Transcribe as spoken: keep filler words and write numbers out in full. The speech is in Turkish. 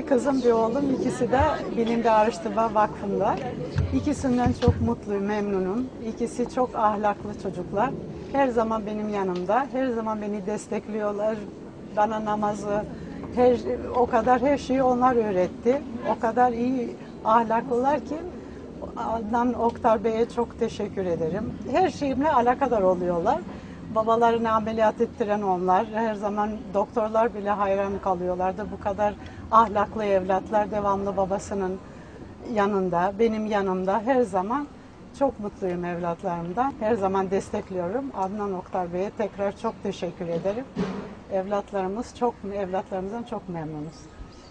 Bir kızım, bir oğlum, ikisi de Bilim ve Araştırma Vakfı'nda. İkisinden çok mutluyum, memnunum. İkisi çok ahlaklı çocuklar. Her zaman benim yanımda, her zaman beni destekliyorlar. Bana namazı, her, o kadar her şeyi onlar öğretti. O kadar iyi ahlaklılar ki Adnan Oktar Bey'e çok teşekkür ederim. Her şeyimle alakadar oluyorlar. Babalarını ameliyat ettiren onlar. Her zaman doktorlar bile hayran kalıyorlardı. Bu kadar ahlaklı evlatlar devamlı babasının yanında, benim yanımda her zaman. Çok mutluyum evlatlarımdan. Her zaman destekliyorum. Adnan Oktar Bey'e tekrar çok teşekkür ederim. Evlatlarımız çok, evlatlarımızdan çok memnunuz.